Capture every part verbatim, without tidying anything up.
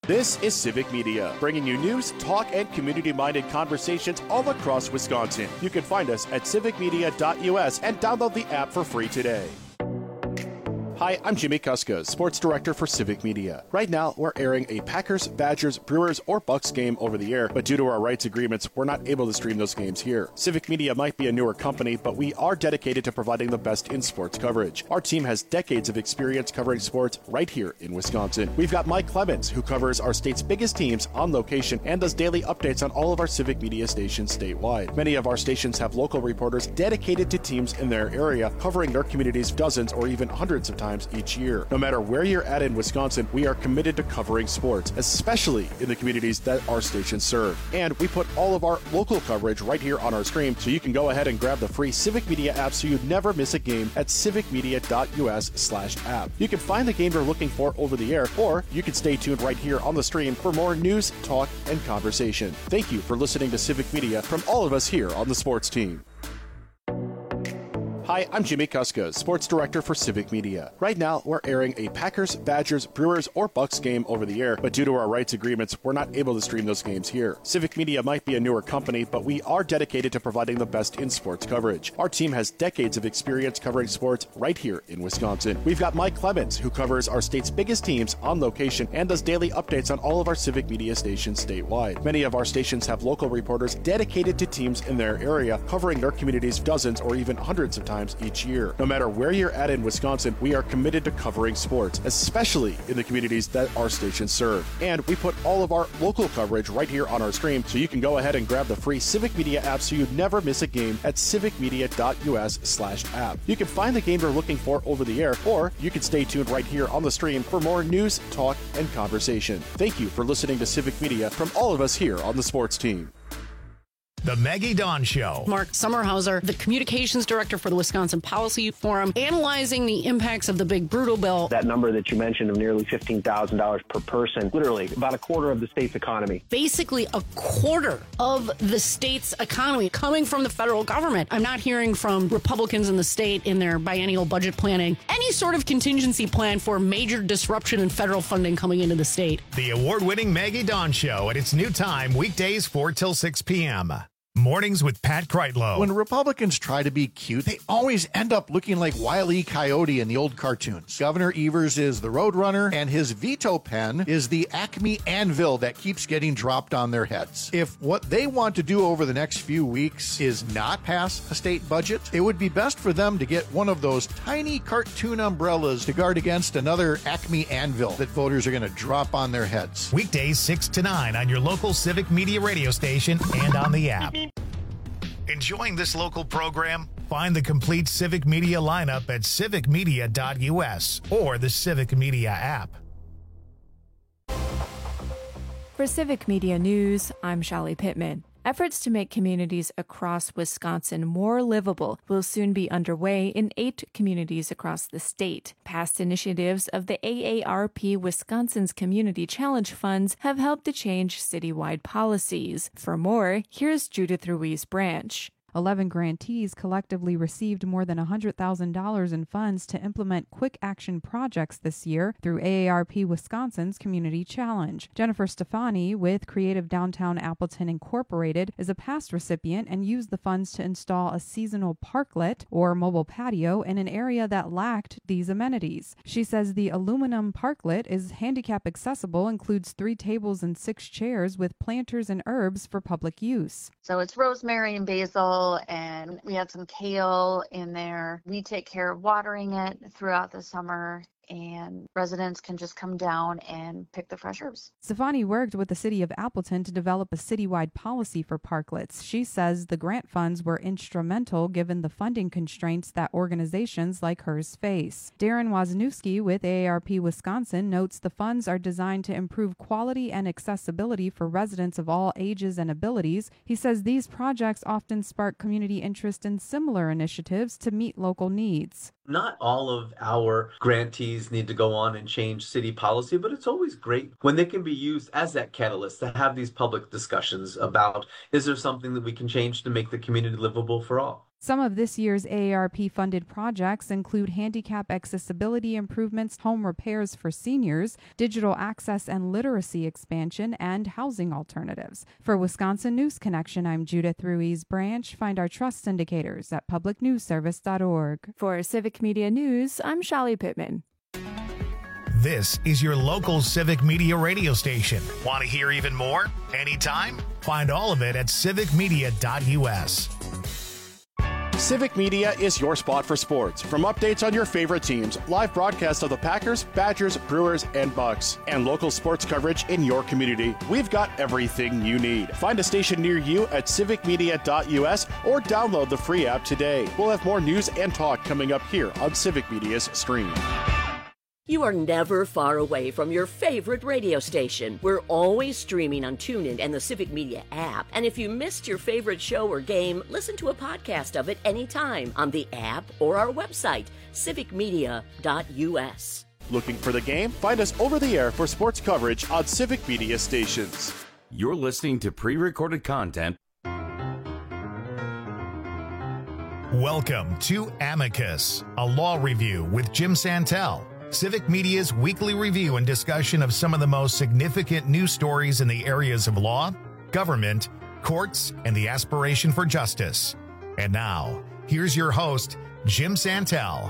This is Civic Media, bringing you news, talk, and community-minded conversations all across Wisconsin. You can find us at civic media dot U S and download the app for free today. Hi, I'm Jimmy Kuska, Sports Director for Civic Media. Right now, we're airing a Packers, Badgers, Brewers, or Bucks game over the air, but due to our rights agreements, we're not able to stream those games here. Civic Media might be a newer company, but we are dedicated to providing the best in sports coverage. Our team has decades of experience covering sports right here in Wisconsin. We've got Mike Clemens, who covers our state's biggest teams on location and does daily updates on all of our Civic Media stations statewide. Many of our stations have local reporters dedicated to teams in their area, covering their communities dozens or even hundreds of times each year. No matter where you're at in Wisconsin, we are committed to covering sports, especially in the communities that our stations serve. And we put all of our local coverage right here on our stream, so you can go ahead and grab the free Civic Media app so you never miss a game at civic media dot U S slash app. You can find the game you're looking for over the air, or you can stay tuned right here on the stream for more news, talk, and conversation. Thank you for listening to Civic Media from all of us here on the sports team. Hi, I'm Jimmy Kuska, Sports Director for Civic Media. Right now, we're airing a Packers, Badgers, Brewers, or Bucks game over the air, but due to our rights agreements, we're not able to stream those games here. Civic Media might be a newer company, but we are dedicated to providing the best in sports coverage. Our team has decades of experience covering sports right here in Wisconsin. We've got Mike Clemens, who covers our state's biggest teams on location and does daily updates on all of our Civic Media stations statewide. Many of our stations have local reporters dedicated to teams in their area, covering their communities dozens or even hundreds of times each year. No matter where you're at in Wisconsin, we are committed to covering sports, especially in the communities that our stations serve. And we put all of our local coverage right here on our stream, so you can go ahead and grab the free Civic Media app so you never miss a game at civic media dot U S slash app. You can find the game you're looking for over the air, or you can stay tuned right here on the stream for more news, talk, and conversation. Thank you for listening to Civic Media from all of us here on the sports team. The Maggie Dawn Show. Mark Sommerhauser, the communications director for the Wisconsin Policy Forum, analyzing the impacts of the big brutal bill. That number that you mentioned of nearly fifteen thousand dollars per person, literally about a quarter of the state's economy. Basically a quarter of the state's economy coming from the federal government. I'm not hearing from Republicans in the state in their biennial budget planning any sort of contingency plan for major disruption in federal funding coming into the state. The award-winning Maggie Dawn Show at its new time, weekdays four till six p.m. Mornings with Pat Kreitlow. When Republicans try to be cute, they always end up looking like Wile E. Coyote in the old cartoons. Governor Evers is the Roadrunner, and his veto pen is the Acme anvil that keeps getting dropped on their heads. If what they want to do over the next few weeks is not pass a state budget, it would be best for them to get one of those tiny cartoon umbrellas to guard against another Acme anvil that voters are going to drop on their heads. Weekdays six to nine on your local Civic Media radio station and on the app. Enjoying this local program? Find the complete Civic Media lineup at civic media dot U S or the Civic Media app. For Civic Media News, I'm Shally Pittman. Efforts to make communities across Wisconsin more livable will soon be underway in eight communities across the state. Past initiatives of the A A R P Wisconsin's Community Challenge Funds have helped to change citywide policies. For more, here's Judith Ruiz Branch. eleven grantees collectively received more than one hundred thousand dollars in funds to implement quick action projects this year through A A R P Wisconsin's Community Challenge. Jennifer Stefani with Creative Downtown Appleton Incorporated is a past recipient and used the funds to install a seasonal parklet or mobile patio in an area that lacked these amenities. She says the aluminum parklet is handicap accessible, includes three tables and six chairs with planters and herbs for public use. So it's rosemary and basil, and we had some kale in there. We take care of watering it throughout the summer, and residents can just come down and pick the fresh herbs. Stefani worked with the city of Appleton to develop a citywide policy for parklets. She says the grant funds were instrumental given the funding constraints that organizations like hers face. Darren Wozniewski with A A R P Wisconsin notes the funds are designed to improve quality and accessibility for residents of all ages and abilities. He says these projects often spark community interest in similar initiatives to meet local needs. Not all of our grantees need to go on and change city policy, but it's always great when they can be used as that catalyst to have these public discussions about, is there something that we can change to make the community livable for all? Some of this year's A A R P-funded projects include handicap accessibility improvements, home repairs for seniors, digital access and literacy expansion, and housing alternatives. For Wisconsin News Connection, I'm Judith Ruiz Branch. Find our trust indicators at public news service dot org. For Civic Media News, I'm Shally Pittman. This is your local Civic Media radio station. Want to hear even more? Anytime? Find all of it at civic media dot u s. Civic Media is your spot for sports. From updates on your favorite teams, live broadcasts of the Packers, Badgers, Brewers, and Bucks, and local sports coverage in your community, we've got everything you need. Find a station near you at civic media dot u s or download the free app today. We'll have more news and talk coming up here on Civic Media's stream. You are never far away from your favorite radio station. We're always streaming on TuneIn and the Civic Media app. And if you missed your favorite show or game, listen to a podcast of it anytime on the app or our website, civic media dot u s. Looking for the game? Find us over the air for sports coverage on Civic Media stations. You're listening to pre-recorded content. Welcome to Amicus, a law review with Jim Santel. Civic Media's weekly review and discussion of some of the most significant news stories in the areas of law, government, courts, and the aspiration for justice. And now, here's your host, Jim Santel.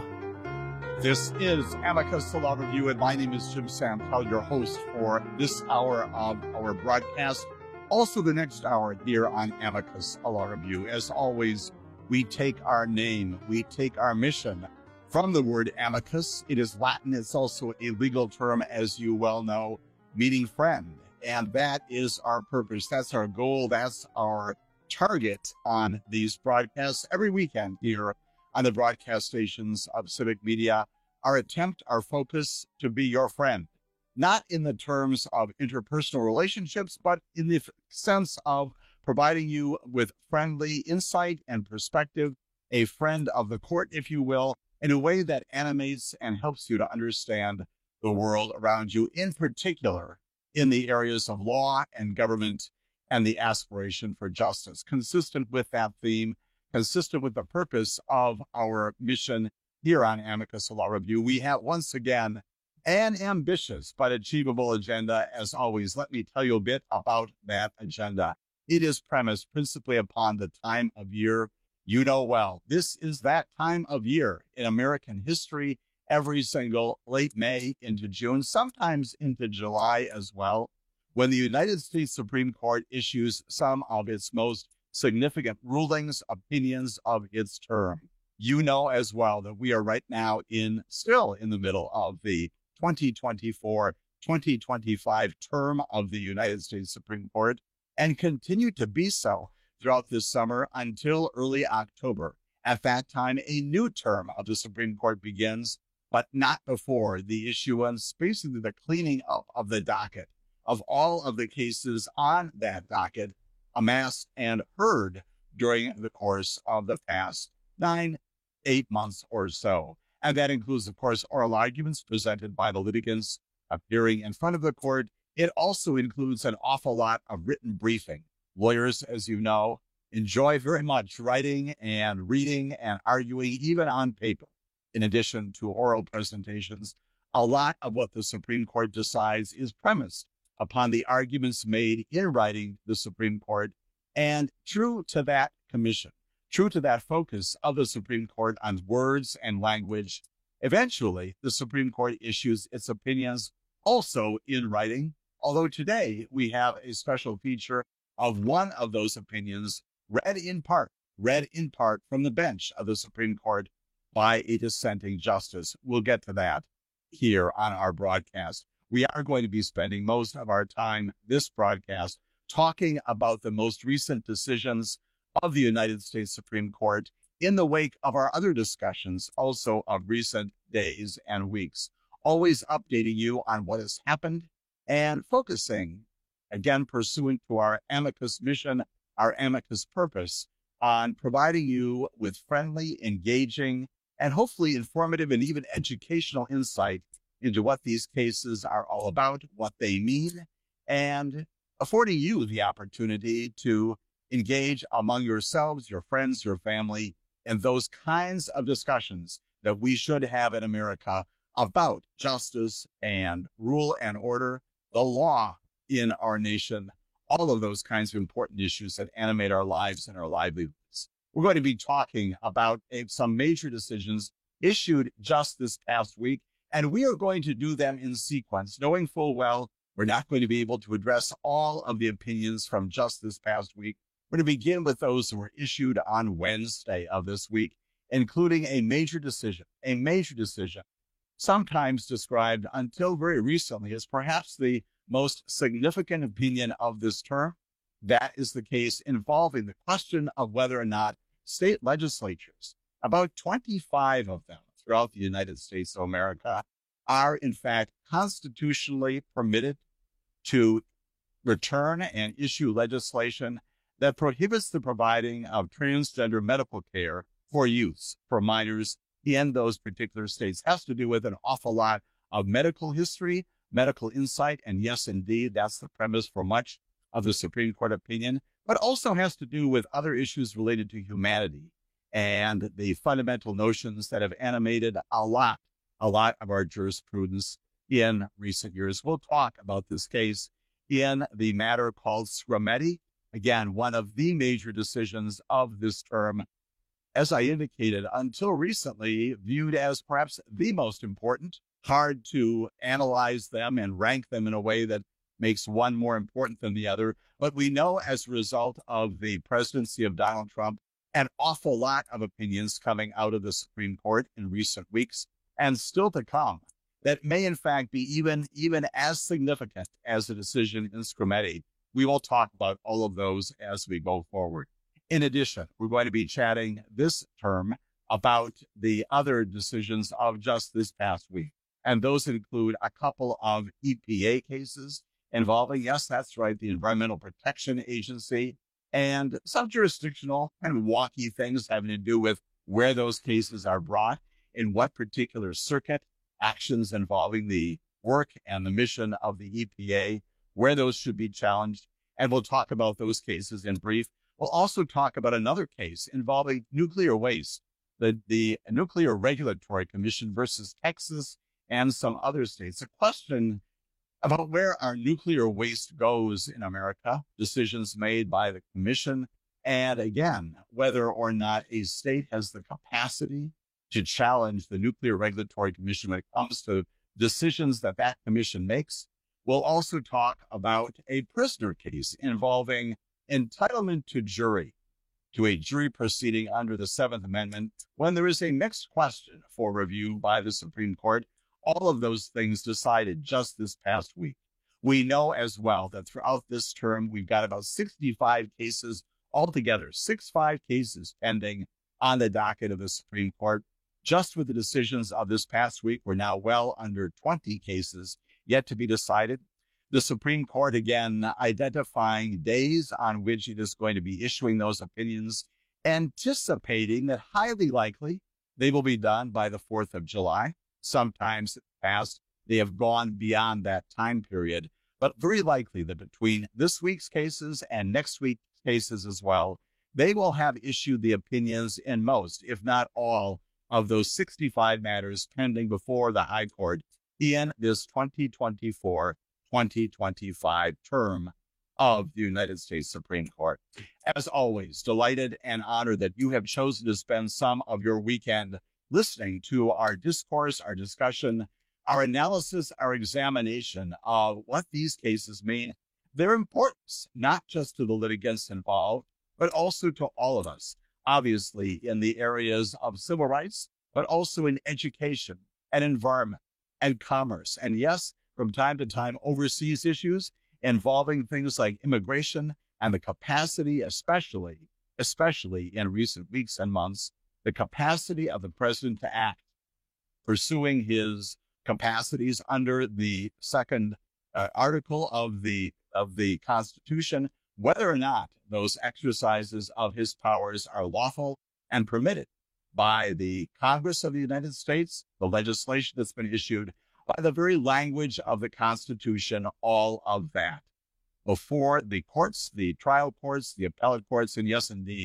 This is Amicus, the Law Review, and my name is Jim Santel, your host for this hour of our broadcast. Also the next hour here on Amicus, a Law Review. As always, we take our name, we take our mission from the word amicus. It is Latin. It's also a legal term, as you well know, meaning friend. And that is our purpose. That's our goal. That's our target on these broadcasts every weekend here on the broadcast stations of Civic Media. Our attempt, our focus to be your friend, not in the terms of interpersonal relationships, but in the sense of providing you with friendly insight and perspective, a friend of the court, if you will, in a way that animates and helps you to understand the world around you, in particular in the areas of law and government and the aspiration for justice. Consistent with that theme, consistent with the purpose of our mission here on Amicus Law Review, we have once again an ambitious but achievable agenda. As always, let me tell you a bit about that agenda. It is premised principally upon the time of year you know well. This is that time of year in American history, every single late May into June, sometimes into July as well, when the United States Supreme Court issues some of its most significant rulings, opinions of its term. You know as well that we are right now in still in the middle of the twenty twenty-four twenty twenty-five term of the United States Supreme Court, and continue to be so throughout this summer until early October. At that time, a new term of the Supreme Court begins, but not before the issuance, basically the cleaning up of the docket of all of the cases on that docket amassed and heard during the course of the past nine, eight months or so. And that includes, of course, oral arguments presented by the litigants appearing in front of the court. It also includes an awful lot of written briefing. Lawyers, as you know, enjoy very much writing and reading and arguing, even on paper. In addition to oral presentations, a lot of what the Supreme Court decides is premised upon the arguments made in writing the Supreme Court. And true to that commission, true to that focus of the Supreme Court on words and language, eventually the Supreme Court issues its opinions also in writing, although today we have a special feature of one of those opinions read in part, read in part from the bench of the Supreme Court by a dissenting justice. We'll get to that here on our broadcast. We are going to be spending most of our time this broadcast talking about the most recent decisions of the United States Supreme Court in the wake of our other discussions also of recent days and weeks, always updating you on what has happened and focusing, again, pursuant to our amicus mission, our amicus purpose, on providing you with friendly, engaging, and hopefully informative and even educational insight into what these cases are all about, what they mean, and affording you the opportunity to engage among yourselves, your friends, your family, and those kinds of discussions that we should have in America about justice and rule and order, the law in our nation, all of those kinds of important issues that animate our lives and our livelihoods. We're going to be talking about a, some major decisions issued just this past week, and we are going to do them in sequence, knowing full well we're not going to be able to address all of the opinions from just this past week. We're going to begin with those that were issued on Wednesday of this week, including a major decision, a major decision, sometimes described until very recently as perhaps the most significant opinion of this term. That is the case involving the question of whether or not state legislatures, about twenty-five of them throughout the United States of America, are in fact constitutionally permitted to return and issue legislation that prohibits the providing of transgender medical care for youths, for minors in those particular states. It has to do with an awful lot of medical history, medical insight, and yes, indeed, that's the premise for much of the Supreme Court opinion, but also has to do with other issues related to humanity and the fundamental notions that have animated a lot, a lot of our jurisprudence in recent years. We'll talk about this case in the matter called Skrmetti. Again, one of the major decisions of this term, as I indicated, until recently viewed as perhaps the most important. Hard to analyze them and rank them in a way that makes one more important than the other. But we know as a result of the presidency of Donald Trump, an awful lot of opinions coming out of the Supreme Court in recent weeks and still to come that may in fact be even, even as significant as the decision in Skrmetti. We will talk about all of those as we go forward. In addition, we're going to be chatting this term about the other decisions of just this past week. And those include a couple of E P A cases involving, yes, that's right, the Environmental Protection Agency, and some jurisdictional kind of wonky things having to do with where those cases are brought, in what particular circuit, actions involving the work and the mission of the E P A, where those should be challenged. And we'll talk about those cases in brief. We'll also talk about another case involving nuclear waste, the, the Nuclear Regulatory Commission versus Texas and some other states. A question about where our nuclear waste goes in America, decisions made by the commission, and again, whether or not a state has the capacity to challenge the Nuclear Regulatory Commission when it comes to decisions that that commission makes. We'll also talk about a prisoner case involving entitlement to jury, to a jury proceeding under the Seventh Amendment, when there is a mixed question for review by the Supreme Court. All of those things decided just this past week. We know as well that throughout this term, we've got about sixty-five cases altogether, sixty-five cases pending on the docket of the Supreme Court. Just with the decisions of this past week, we're now well under twenty cases yet to be decided. The Supreme Court, again, identifying days on which it is going to be issuing those opinions, anticipating that highly likely they will be done by the fourth of July. Sometimes in the past, they have gone beyond that time period, but very likely that between this week's cases and next week's cases as well, they will have issued the opinions in most, if not all, of those sixty-five matters pending before the High Court in this twenty twenty-four twenty twenty-five term of the United States Supreme Court. As always, delighted and honored that you have chosen to spend some of your weekend listening to our discourse, our discussion, our analysis, our examination of what these cases mean, their importance, not just to the litigants involved, but also to all of us, obviously in the areas of civil rights, but also in education and environment and commerce. And yes, from time to time, overseas issues involving things like immigration and the capacity, especially, especially in recent weeks and months, the capacity of the president to act, pursuing his capacities under the second uh, article of the of the Constitution, whether or not those exercises of his powers are lawful and permitted by the Congress of the United States, the legislation that's been issued, by the very language of the Constitution, all of that. Before the courts, the trial courts, the appellate courts, and yes, indeed,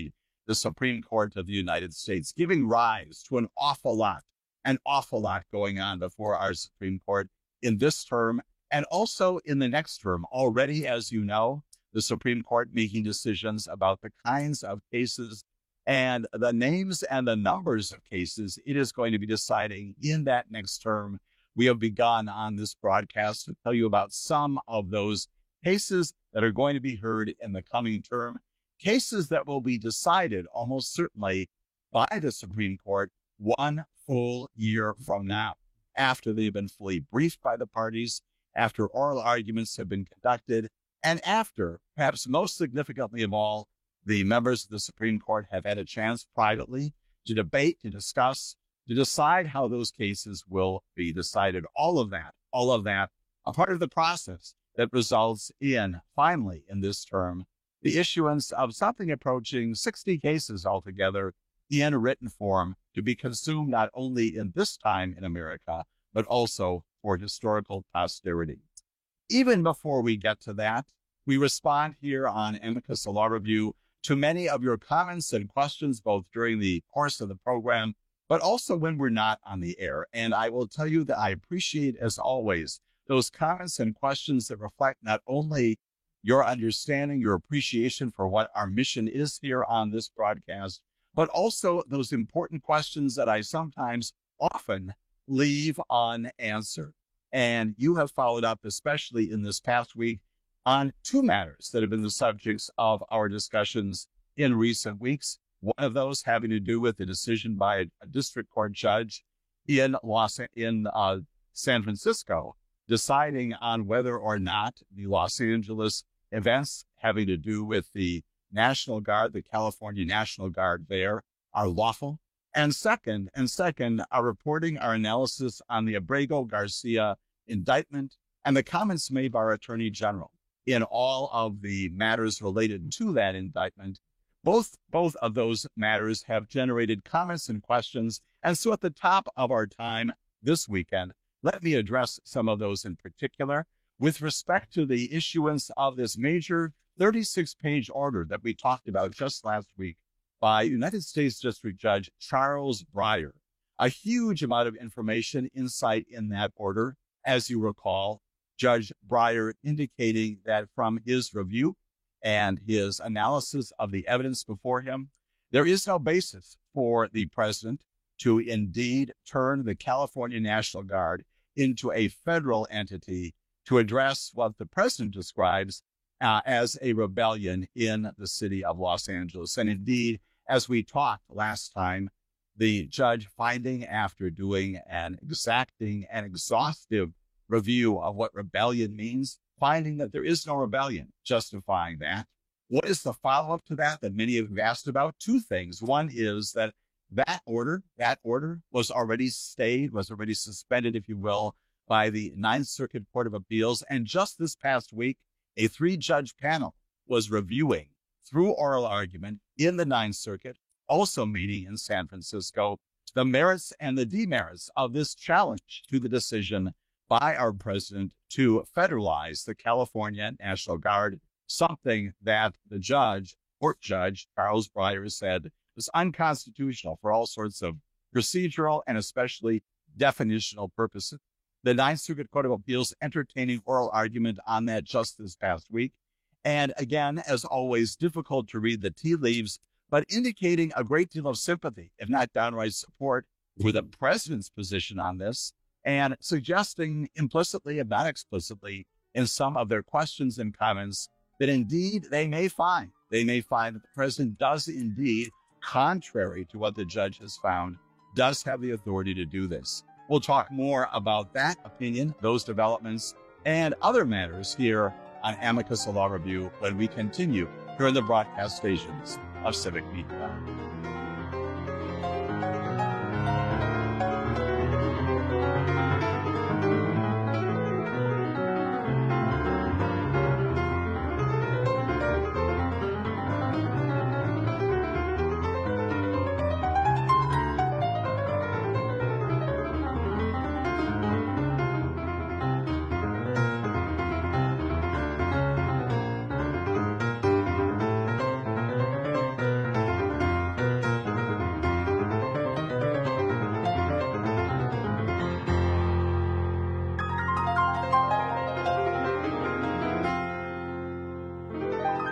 the Supreme Court of the United States, giving rise to an awful lot, an awful lot going on before our Supreme Court in this term and also in the next term. Already, as you know, the Supreme Court making decisions about the kinds of cases and the names and the numbers of cases it is going to be deciding in that next term. We have begun on this broadcast to tell you about some of those cases that are going to be heard in the coming term, cases that will be decided almost certainly by the Supreme Court one full year from now, after they've been fully briefed by the parties, after oral arguments have been conducted, and after, perhaps most significantly of all, the members of the Supreme Court have had a chance privately to debate, to discuss, to decide how those cases will be decided. All of that, all of that, a part of the process that results in, finally, in this term, the issuance of something approaching sixty cases altogether in written form to be consumed not only in this time in America, but also for historical posterity. Even before we get to that, we respond here on Amicus Law Review to many of your comments and questions, both during the course of the program, but also when we're not on the air. And I will tell you that I appreciate, as always, those comments and questions that reflect not only your understanding, your appreciation for what our mission is here on this broadcast, but also those important questions that I sometimes often leave unanswered. And you have followed up, especially in this past week, on two matters that have been the subjects of our discussions in recent weeks. One of those having to do with the decision by a, a district court judge in Los in uh, San Francisco, deciding on whether or not the Los Angeles events having to do with the National Guard, the California National Guard there, are lawful. And second, and second, our reporting, our analysis on the Abrego Garcia indictment and the comments made by our Attorney General in all of the matters related to that indictment. Both, both of those matters have generated comments and questions. And so at the top of our time this weekend, let me address some of those in particular with respect to the issuance of this major thirty-six page order that we talked about just last week by United States District Judge Charles Breyer. A huge amount of information, insight in that order. As you recall, Judge Breyer indicating that from his review and his analysis of the evidence before him, there is no basis for the president to indeed turn the California National Guard into a federal entity to address what the president describes uh, as a rebellion in the city of Los Angeles. And indeed, as we talked last time, the judge finding, after doing an exacting and exhaustive review of what rebellion means, finding that there is no rebellion justifying that. What is the follow-up to that that many have asked about? Two things. One is that that order, that order was already stayed, was already suspended, if you will, by the Ninth Circuit Court of Appeals. And just this past week, a three-judge panel was reviewing, through oral argument in the Ninth Circuit, also meeting in San Francisco, the merits and the demerits of this challenge to the decision by our president to federalize the California National Guard, something that the judge, court judge, Charles Breyer, said was unconstitutional for all sorts of procedural and especially definitional purposes. The Ninth Circuit Court of Appeals entertaining oral argument on that just this past week. And again, as always, difficult to read the tea leaves, but indicating a great deal of sympathy, if not downright support, for the president's position on this, and suggesting implicitly, if not explicitly, in some of their questions and comments, that indeed they may find, they may find that the president does indeed, contrary to what the judge has found, does have the authority to do this. We'll talk more about that opinion, those developments, and other matters here on Amicus Law Review when we continue here in the broadcast stations of Civic Media.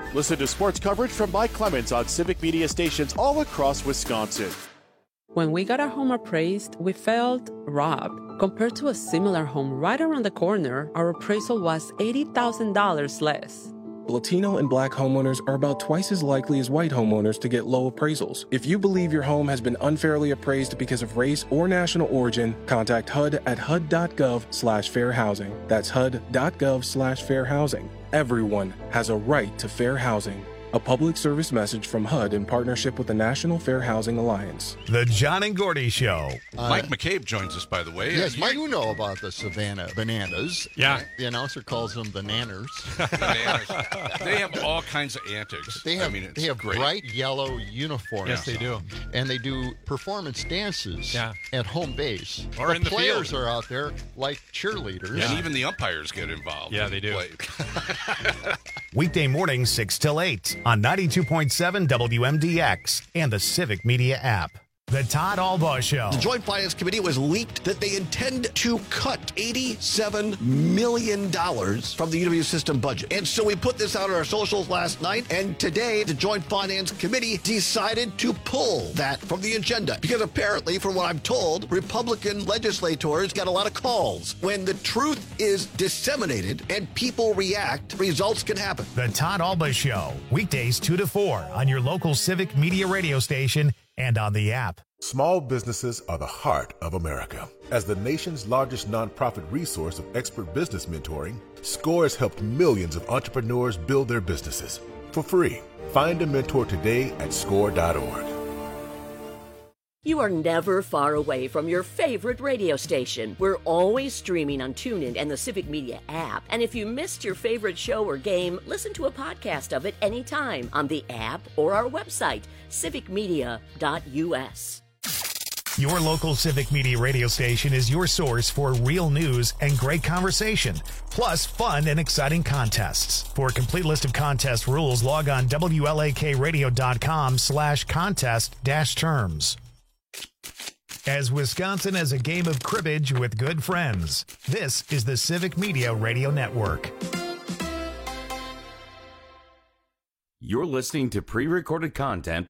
Listen to sports coverage from Mike Clemens on Civic Media stations all across Wisconsin. When we got our home appraised, we felt robbed. Compared to a similar home right around the corner, our appraisal was eighty thousand dollars less. Latino and Black homeowners are about twice as likely as white homeowners to get low appraisals. If you believe your home has been unfairly appraised because of race or national origin, contact H U D at H U D dot gov slash fair housing. That's H U D dot gov slash fair housing. Everyone has a right to fair housing. A public service message from H U D in partnership with the National Fair Housing Alliance. The John and Gordy Show. Uh, Mike McCabe joins us, by the way. Yes, Mike, you know about the Savannah bananas. Yeah. The announcer calls them bananas. Bananas. They have all kinds of antics. They have, I mean, it's they have great. bright yellow uniforms. Yes, they do. And they do performance dances yeah. at home base. Or the in the players field. are out there like cheerleaders. Yeah. And even the umpires get involved. Yeah, they do. Weekday mornings, six till eight on ninety-two point seven W M D X and the Civic Media app. The Todd Albaugh Show. The Joint Finance Committee was leaked that they intend to cut eighty-seven million dollars from the U W system budget. And so we put this out on our socials last night, and today the Joint Finance Committee decided to pull that from the agenda. Because apparently, from what I'm told, Republican legislators got a lot of calls. When the truth is disseminated and people react, results can happen. The Todd Albaugh Show. Weekdays two to four on your local Civic Media radio station and on the app. Small businesses are the heart of America. As the nation's largest nonprofit resource of expert business mentoring, SCORE has helped millions of entrepreneurs build their businesses for free. Find a mentor today at score dot org. You are never far away from your favorite radio station. We're always streaming on TuneIn and the Civic Media app. And if you missed your favorite show or game, listen to a podcast of it anytime on the app or our website, civic media dot u s. Your local Civic Media radio station is your source for real news and great conversation, plus fun and exciting contests. For a complete list of contest rules, log on W L A K radio dot com slash contest dash terms. As Wisconsin has a game of cribbage with good friends, this is the Civic Media Radio Network. You're listening to pre-recorded content.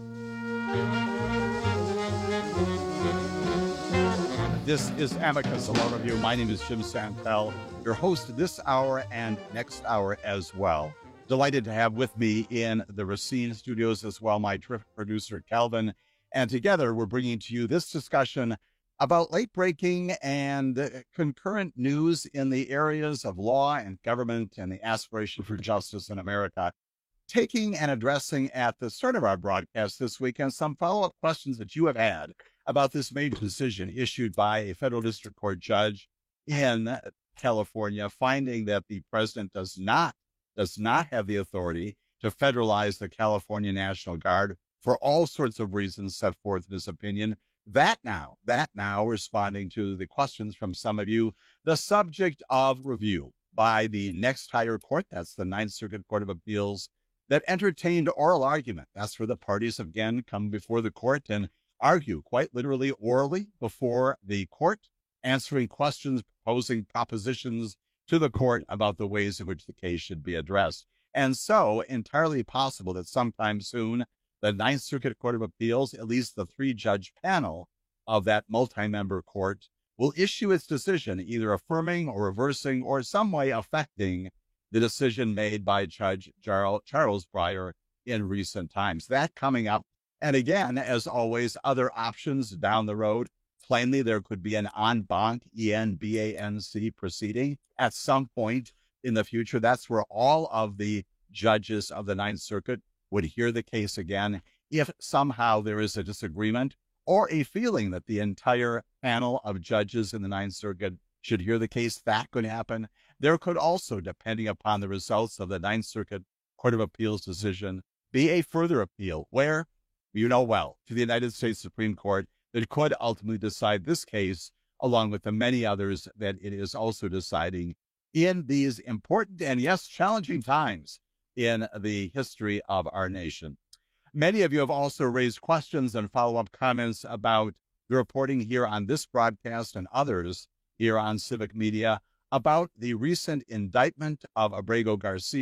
This is Amicus, a Law Review. My name is Jim Santel, your host this hour and next hour as well. Delighted to have with me in the Racine studios as well my terrific producer, Calvin. And together, we're bringing to you this discussion about late-breaking and concurrent news in the areas of law and government and the aspiration for justice in America. Taking and addressing at the start of our broadcast this weekend some follow-up questions that you have had about this major decision issued by a federal district court judge in California, finding that the president does not, does not have the authority to federalize the California National Guard for all sorts of reasons set forth in his opinion. That now, that now, responding to the questions from some of you, the subject of review by the next higher court, that's the Ninth Circuit Court of Appeals, that entertained oral argument. That's where the parties again come before the court and argue, quite literally orally, before the court, answering questions, proposing propositions to the court about the ways in which the case should be addressed. And so, entirely possible that sometime soon, the Ninth Circuit Court of Appeals, at least the three-judge panel of that multi-member court, will issue its decision, either affirming or reversing or some way affecting the decision made by Judge Charles Breyer in recent times. That coming up. And again, as always, other options down the road. Plainly, there could be an en banc, E N B A N C proceeding at some point in the future. That's where all of the judges of the Ninth Circuit would hear the case again if somehow there is a disagreement or a feeling that the entire panel of judges in the Ninth Circuit should hear the case. That could happen. There could also, depending upon the results of the Ninth Circuit Court of Appeals decision, be a further appeal where, you know well, to the United States Supreme Court that could ultimately decide this case along with the many others that it is also deciding in these important and, yes, challenging times in the history of our nation. Many of you have also raised questions and follow-up comments about the reporting here on this broadcast and others here on Civic Media about the recent indictment of Abrego Garcia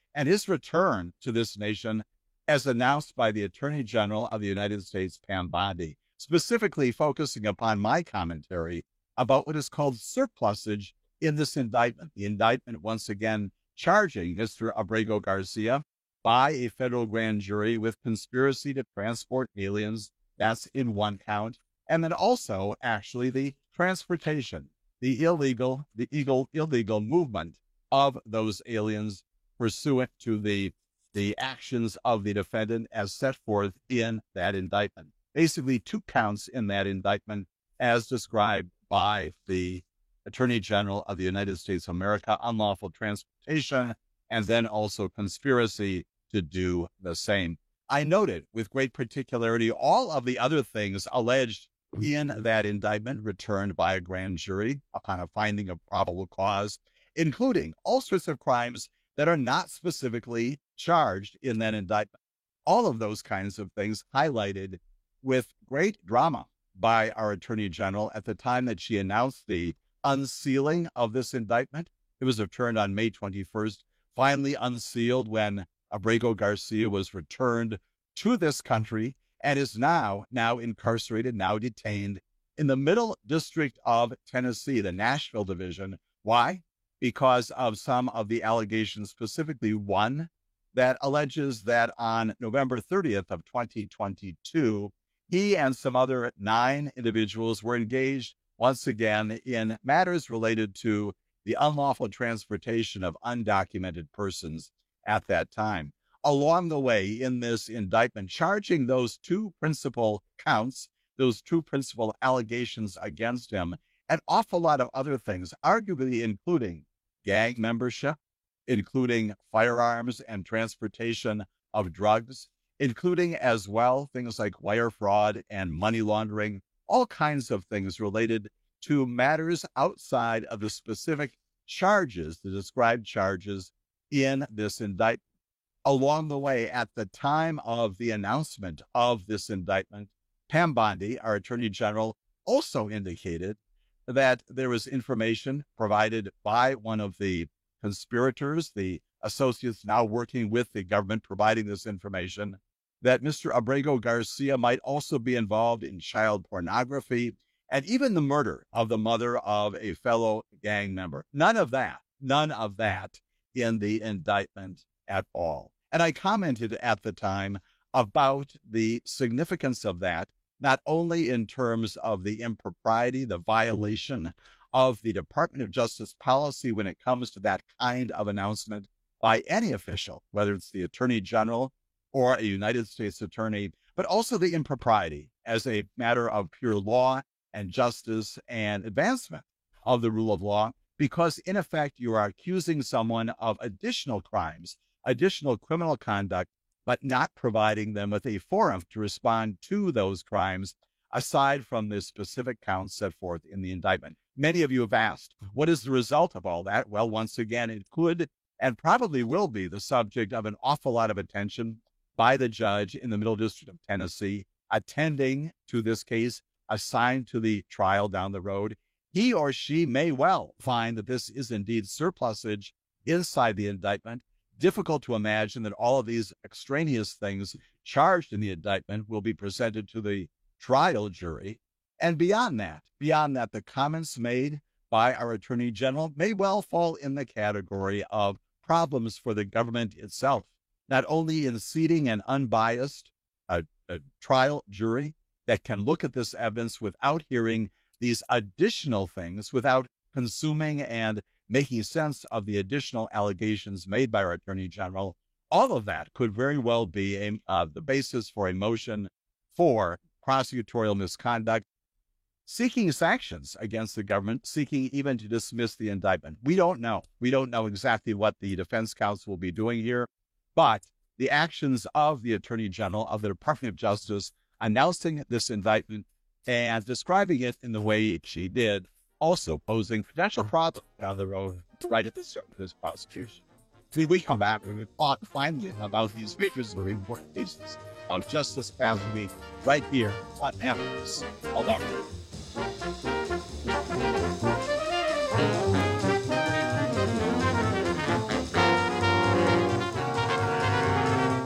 and his return to this nation as announced by the Attorney General of the United States, Pam Bondi, specifically focusing upon my commentary about what is called surplusage in this indictment. The indictment, once again, charging Mister Abrego Garcia by a federal grand jury with conspiracy to transport aliens. That's in one count. And then also, actually, the transportation, the illegal, the illegal, illegal movement of those aliens pursuant to the, the actions of the defendant as set forth in that indictment. Basically, two counts in that indictment as described by the Attorney General of the United States of America, unlawful transportation, and then also conspiracy to do the same. I noted with great particularity all of the other things alleged in that indictment returned by a grand jury upon a finding of probable cause, including all sorts of crimes that are not specifically charged in that indictment. All of those kinds of things highlighted with great drama by our Attorney General at the time that she announced the unsealing of this indictment. It was returned on May twenty-first, finally unsealed when Abrego Garcia was returned to this country and is now, now incarcerated, now detained in the Middle District of Tennessee, the Nashville division. Why? Because of some of the allegations, specifically one that alleges that on November thirtieth of twenty twenty-two, he and some other nine individuals were engaged once again in matters related to the unlawful transportation of undocumented persons at that time. Along the way in this indictment, charging those two principal counts, those two principal allegations against him, an awful lot of other things, arguably including gang membership, including firearms and transportation of drugs, including as well things like wire fraud and money laundering, all kinds of things related to matters outside of the specific charges, the described charges in this indictment. Along the way, at the time of the announcement of this indictment, Pam Bondi, our Attorney General, also indicated that there was information provided by one of the conspirators, the associates now working with the government providing this information, that Mister Abrego Garcia might also be involved in child pornography and even the murder of the mother of a fellow gang member. None of that, none of that in the indictment at all. And I commented at the time about the significance of that, not only in terms of the impropriety, the violation of the Department of Justice policy when it comes to that kind of announcement by any official, whether it's the Attorney General or a United States attorney, but also the impropriety as a matter of pure law and justice and advancement of the rule of law, because in effect, you are accusing someone of additional crimes, additional criminal conduct, but not providing them with a forum to respond to those crimes aside from the specific counts set forth in the indictment. Many of you have asked, what is the result of all that? Well, once again, it could and probably will be the subject of an awful lot of attention by the judge in the Middle District of Tennessee, attending to this case, assigned to the trial down the road. He or she may well find that this is indeed surplusage inside the indictment. Difficult to imagine that all of these extraneous things charged in the indictment will be presented to the trial jury. And beyond that, beyond that, the comments made by our Attorney General may well fall in the category of problems for the government itself, not only in seating an unbiased a, a trial jury that can look at this evidence without hearing these additional things, without consuming and making sense of the additional allegations made by our Attorney General. All of that could very well be a, uh, the basis for a motion for prosecutorial misconduct, seeking sanctions against the government, seeking even to dismiss the indictment. We don't know. We don't know exactly what the defense counsel will be doing here, but the actions of the Attorney General of the Department of Justice announcing this indictment and describing it in the way she did, also posing potential problems down the road right at the start of this prosecution. See, we come back and we talk finally about these very important cases of Justice Past Week right here on Amicus. Hold on.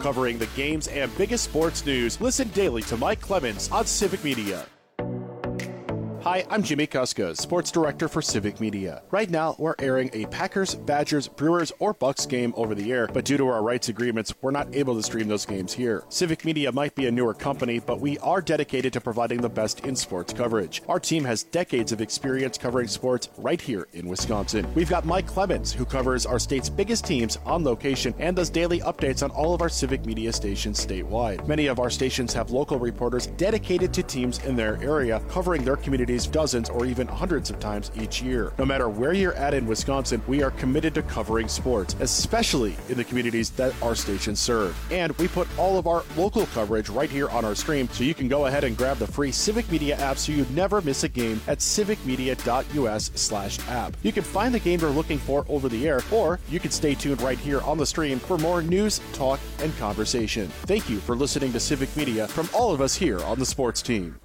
Covering the games and biggest sports news, listen daily to Mike Clemens on Civic Media. Hi, I'm Jimmy Kuska, Sports Director for Civic Media. Right now, we're airing a Packers, Badgers, Brewers, or Bucks game over the air, but due to our rights agreements, we're not able to stream those games here. Civic Media might be a newer company, but we are dedicated to providing the best in sports coverage. Our team has decades of experience covering sports right here in Wisconsin. We've got Mike Clemens, who covers our state's biggest teams on location and does daily updates on all of our Civic Media stations statewide. Many of our stations have local reporters dedicated to teams in their area, covering their communities dozens or even hundreds of times each year. No matter where you're at in Wisconsin, we are committed to covering sports, especially in the communities that our stations serve. And we put all of our local coverage right here on our stream, so you can go ahead and grab the free Civic Media app so you never miss a game at civicmedia.us slash app. You can find the game you're looking for over the air, or you can stay tuned right here on the stream for more news, talk, and conversation. Thank you for listening to Civic Media from all of us here on the sports team.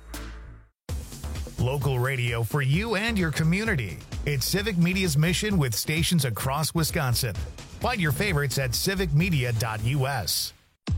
Local radio for you and your community. It's Civic Media's mission with stations across Wisconsin. Find your favorites at civic media dot u s.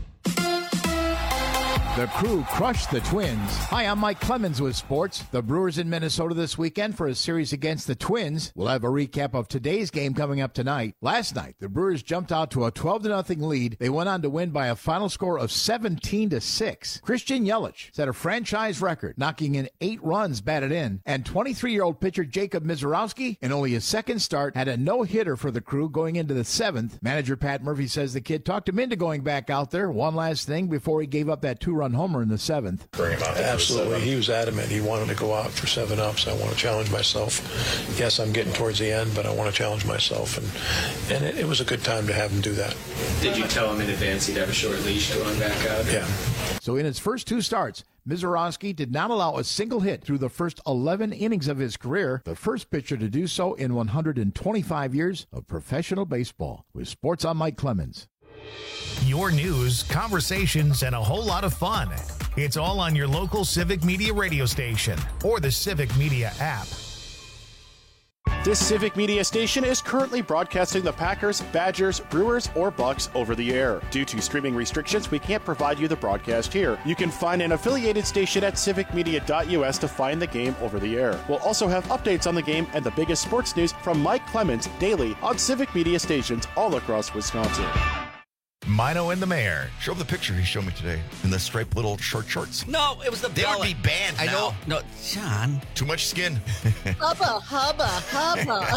The Crew crushed the Twins. Hi, I'm Mike Clemens with sports. The Brewers in Minnesota this weekend for a series against the Twins. We'll have a recap of today's game coming up tonight. Last night, the Brewers jumped out to a twelve to nothing lead. They went on to win by a final score of seventeen to six. Christian Yelich set a franchise record, knocking in eight runs batted in. And twenty-three-year-old pitcher Jacob Mizorowski, in only his second start, had a no-hitter for the Crew going into the seventh. Manager Pat Murphy says the kid talked him into going back out there. One last thing before he gave up that two-run homer in the seventh. Bring him out. Absolutely. He was adamant. He wanted to go out for seven ups. I want to challenge myself. Yes, I'm getting towards the end, but I want to challenge myself. And and it, it was a good time to have him do that. Did you tell him in advance he'd have a short leash going back out? Yeah. So in his first two starts, Mizorowski did not allow a single hit through the first eleven innings of his career, the first pitcher to do so in one hundred twenty-five years of professional baseball. With Sports, I'm Mike Clemens. Your news, conversations, and a whole lot of fun. It's all on your local Civic Media radio station or the Civic Media app. This Civic Media station is currently broadcasting the Packers, Badgers, Brewers, or Bucks over the air. Due to streaming restrictions, we can't provide you the broadcast here. You can find an affiliated station at civic media dot u s to find the game over the air. We'll also have updates on the game and the biggest sports news from Mike Clemens daily on Civic Media stations all across Wisconsin. Mino and the Mayor. Show him the picture he showed me today in the striped little short shorts. No, it was the They belly. would be banned I now. know. No, Sean. Too much skin. Hubba, hubba, hubba.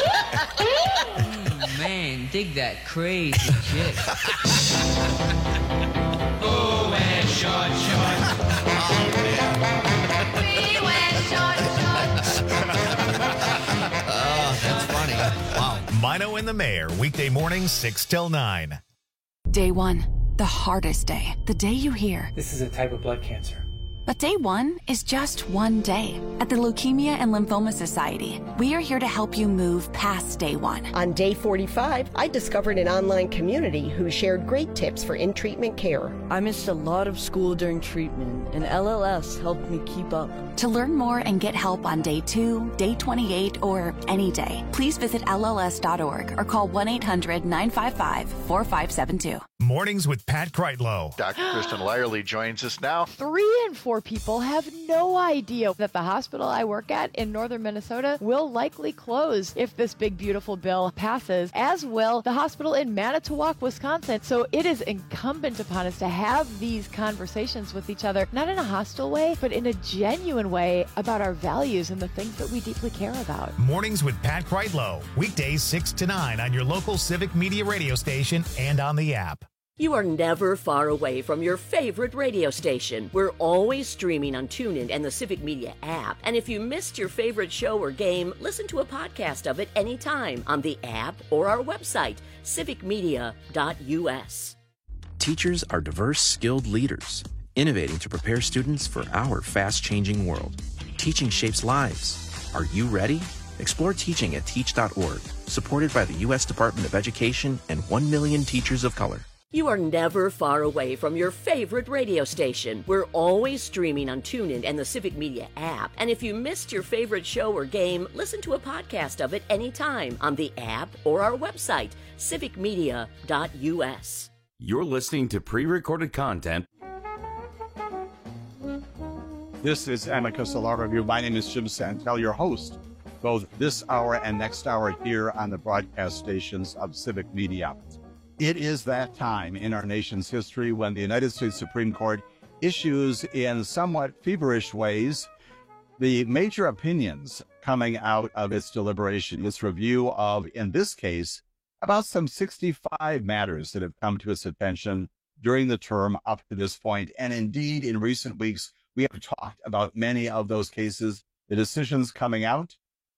Oh, man, dig that crazy chick. Oh, wear short shorts. We wear short shorts. Oh, that's funny. Wow. Mino and the Mayor, weekday mornings, six till nine. Day one, the hardest day. The day you hear. This is a type of blood cancer. But day one is just one day. At the Leukemia and Lymphoma Society, we are here to help you move past day one. On day forty-five, I discovered an online community who shared great tips for in-treatment care. I missed a lot of school during treatment, and L L S helped me keep up. To learn more and get help on day two, day twenty-eight, or any day, please visit L L S dot org or call one eight hundred nine five five four five seven two. Mornings with Pat Kreitlow. Doctor Kristen Lyerly joins us now. Three in four people have no idea that the hospital I work at in northern Minnesota will likely close if this big, beautiful bill passes, as will the hospital in Manitowoc, Wisconsin. So it is incumbent upon us to have these conversations with each other, not in a hostile way, but in a genuine way about our values and the things that we deeply care about. Mornings with Pat Kreitlow. Weekdays six to nine on your local Civic Media radio station and on the app. You are never far away from your favorite radio station. We're always streaming on TuneIn and the Civic Media app. And if you missed your favorite show or game, listen to a podcast of it anytime on the app or our website, civic media dot u s. Teachers are diverse, skilled leaders, innovating to prepare students for our fast-changing world. Teaching shapes lives. Are you ready? Explore teaching at teach dot org, supported by the U S Department of Education and one million teachers of color. You are never far away from your favorite radio station. We're always streaming on TuneIn and the Civic Media app. And if you missed your favorite show or game, listen to a podcast of it anytime on the app or our website, civic media dot u s. You're listening to pre-recorded content. This is Amicus Law Review. My name is Jim Santel, your host, both this hour and next hour here on the broadcast stations of Civic Media. It is that time in our nation's history when the United States Supreme Court issues in somewhat feverish ways the major opinions coming out of its deliberation, its review of, in this case, about some sixty-five matters that have come to its attention during the term up to this point. And indeed, in recent weeks, we have talked about many of those cases, the decisions coming out,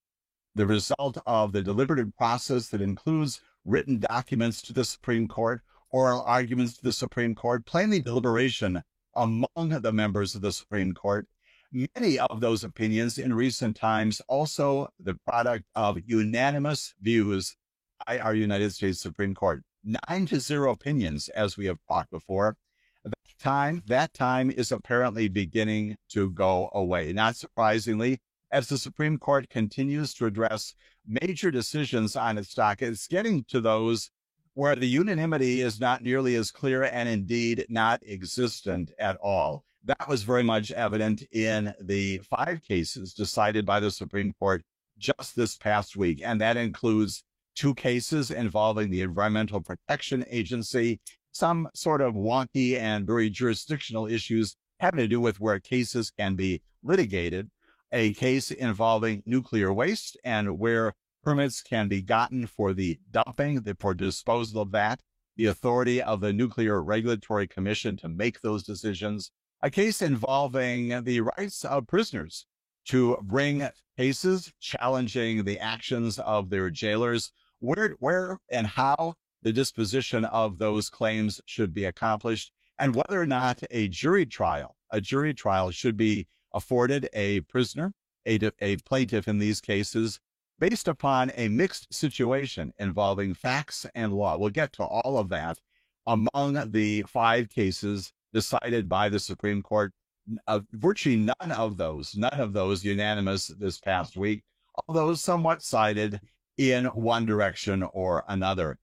the result of the deliberative process that includes written documents to the Supreme Court, oral arguments to the Supreme Court, plainly deliberation among the members of the Supreme Court. Many of those opinions in recent times also the product of unanimous views by our United States Supreme Court. Nine to zero opinions, as we have talked before. That time, that time is apparently beginning to go away. Not surprisingly, as the Supreme Court continues to address major decisions on its docket, it's getting to those where the unanimity is not nearly as clear and indeed not existent at all. That was very much evident in the five cases decided by the Supreme Court just this past week, and that includes two cases involving the Environmental Protection Agency, some sort of wonky and very jurisdictional issues having to do with where cases can be litigated, a case involving nuclear waste and where permits can be gotten for the dumping, the, for disposal of that, the authority of the Nuclear Regulatory Commission to make those decisions, a case involving the rights of prisoners to bring cases challenging the actions of their jailers, where, where and how the disposition of those claims should be accomplished, and whether or not a jury trial, a jury trial should be afforded a prisoner, a, a plaintiff in these cases, based upon a mixed situation involving facts and law. We'll get to all of that among the five cases decided by the Supreme Court. Uh, virtually none of those, none of those unanimous this past week, although somewhat sided in one direction or another.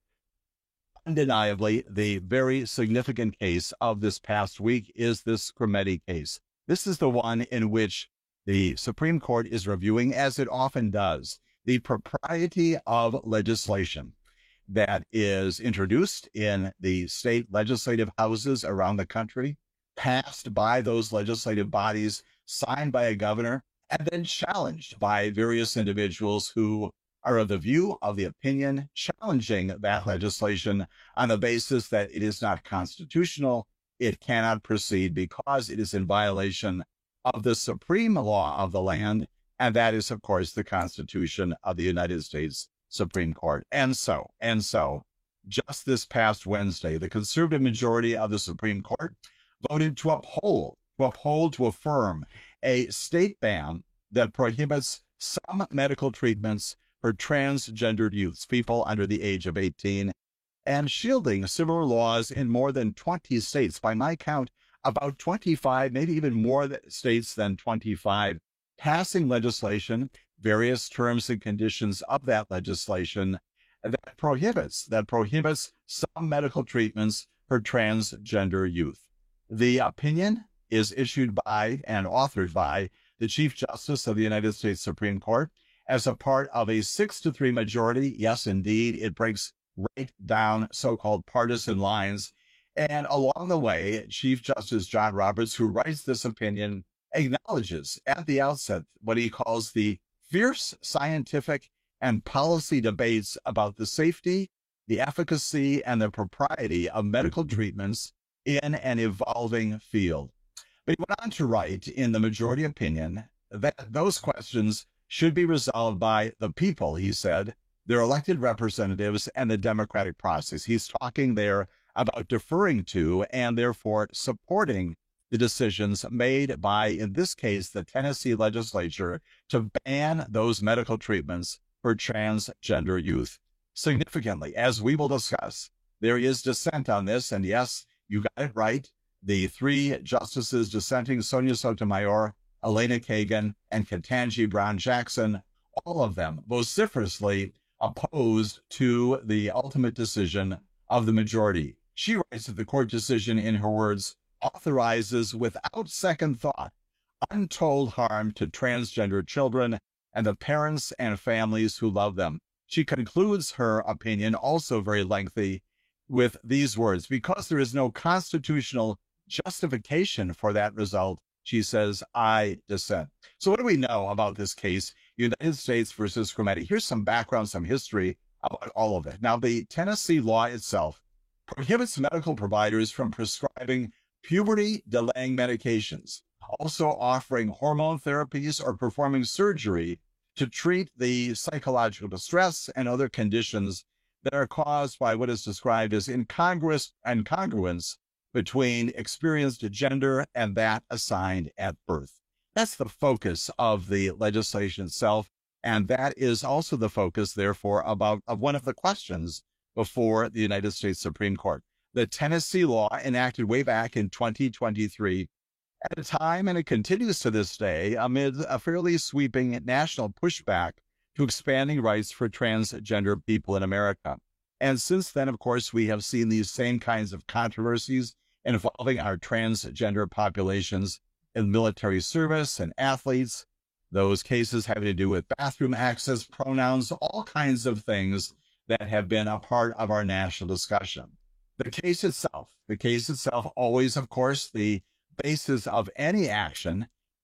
Undeniably, the very significant case of this past week is this Crometti case. This is the one in which the Supreme Court is reviewing, as it often does, the propriety of legislation that is introduced in the state legislative houses around the country, passed by those legislative bodies, signed by a governor, and then challenged by various individuals who are of the view, of the opinion, challenging that legislation on the basis that it is not constitutional, it cannot proceed because it is in violation of the supreme law of the land, and that is, of course, the Constitution of the United States Supreme Court. And so, and so, just this past Wednesday, the conservative majority of the Supreme Court voted to uphold, to uphold, to affirm a state ban that prohibits some medical treatments for transgendered youths, people under the age of eighteen, and shielding similar laws in more than twenty states. By my count, about twenty-five, maybe even more states than twenty-five, passing legislation, various terms and conditions of that legislation that prohibits, that prohibits some medical treatments for transgender youth. The opinion is issued by and authored by the Chief Justice of the United States Supreme Court as a part of a six to three majority. Yes, indeed, it breaks right down so-called partisan lines. And along the way, Chief Justice John Roberts, who writes this opinion, acknowledges at the outset what he calls the fierce scientific and policy debates about the safety, the efficacy, and the propriety of medical treatments in an evolving field. But he went on to write in the majority opinion that those questions should be resolved by the people, he said, their elected representatives, and the democratic process. He's talking there about deferring to and therefore supporting the decisions made by, in this case, the Tennessee legislature to ban those medical treatments for transgender youth. Significantly, as we will discuss, there is dissent on this, and yes, you got it right. The three justices dissenting, Sonia Sotomayor, Elena Kagan, and Ketanji Brown Jackson, all of them vociferously opposed to the ultimate decision of the majority. She writes that the court decision, in her words, authorizes without second thought untold harm to transgender children and the parents and families who love them. She concludes her opinion, also very lengthy, with these words: because there is no constitutional justification for that result, she says, I dissent. So what do we know about this case, United States versus Crometti? Here's some background, some history about all of it. Now, the Tennessee law itself prohibits medical providers from prescribing puberty-delaying medications, also offering hormone therapies or performing surgery to treat the psychological distress and other conditions that are caused by what is described as incongruous incongruence between experienced gender and that assigned at birth. That's the focus of the legislation itself, and that is also the focus, therefore, about of one of the questions before the United States Supreme Court. The Tennessee law, enacted way back in twenty twenty-three, at a time, and it continues to this day, amid a fairly sweeping national pushback to expanding rights for transgender people in America. And since then, of course, we have seen these same kinds of controversies involving our transgender populations in military service and athletes, those cases having to do with bathroom access, pronouns, all kinds of things that have been a part of our national discussion. The case itself, the case itself always, of course, the basis of any action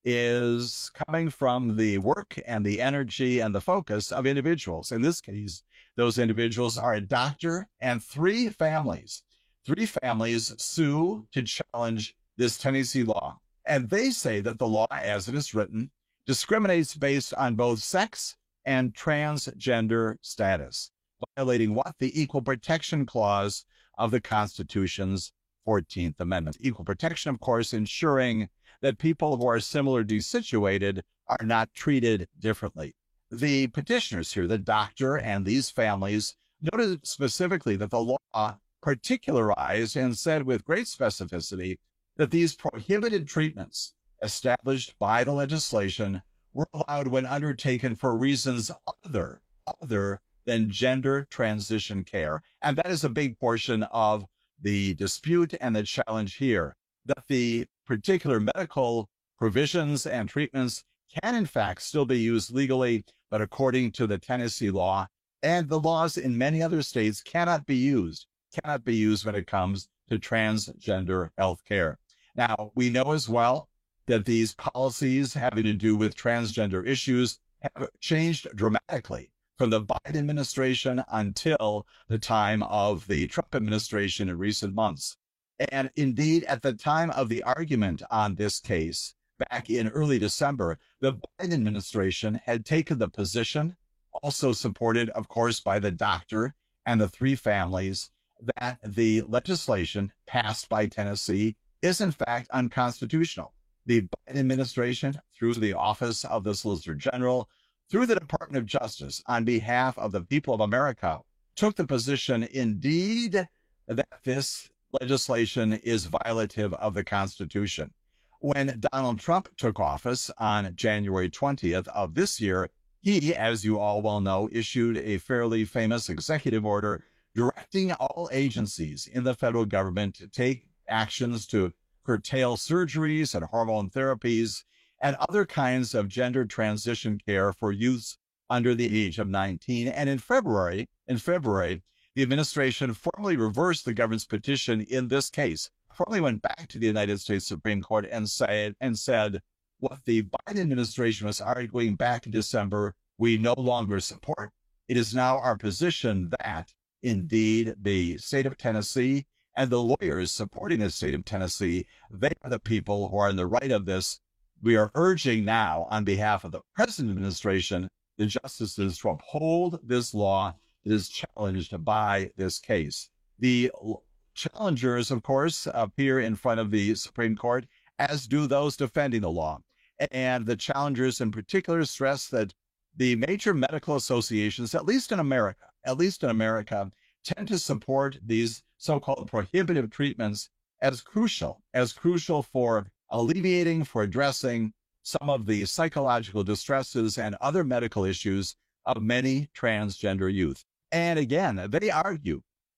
is coming from the work and the energy and the focus of individuals. In this case, those individuals are a doctor and three families. Three families sue to challenge this Tennessee law. And they say that the law, as it is written, discriminates based on both sex and transgender status, violating what? The Equal Protection Clause of the Constitution's fourteenth Amendment. Equal protection, of course, ensuring that people who are similarly situated are not treated differently. The petitioners here, the doctor and these families, noted specifically that the law particularized and said with great specificity that these prohibited treatments established by the legislation were allowed when undertaken for reasons other, other than gender transition care. And that is a big portion of the dispute and the challenge here, that the particular medical provisions and treatments can in fact still be used legally, but according to the Tennessee law and the laws in many other states cannot be used, cannot be used when it comes to transgender health care. Now, we know as well that these policies having to do with transgender issues have changed dramatically from the Biden administration until the time of the Trump administration in recent months. And indeed, at the time of the argument on this case, back in early December, the Biden administration had taken the position, also supported, of course, by the doctor and the three families, that the legislation passed by Tennessee is in fact unconstitutional. The Biden administration, through the Office of the Solicitor General, through the Department of Justice, on behalf of the people of America, took the position, indeed, that this legislation is violative of the Constitution. When Donald Trump took office on January twentieth of this year, he, as you all well know, issued a fairly famous executive order directing all agencies in the federal government to take actions to curtail surgeries and hormone therapies and other kinds of gender transition care for youths under the age of nineteen. And in February, in February, the administration formally reversed the government's petition in this case, formally went back to the United States Supreme Court and said, and said what the Biden administration was arguing back in December, we no longer support. It is now our position that, indeed, the state of Tennessee and the lawyers supporting the state of Tennessee, they are the people who are in the right of this. We are urging now, on behalf of the present administration, the justices to uphold this law that is challenged by this case. The challengers, of course, appear in front of the Supreme Court, as do those defending the law. And the challengers in particular stress that the major medical associations, at least in America, at least in America, tend to support these so-called prohibitive treatments as crucial, as crucial for alleviating, for addressing some of the psychological distresses and other medical issues of many transgender youth. And again, they argue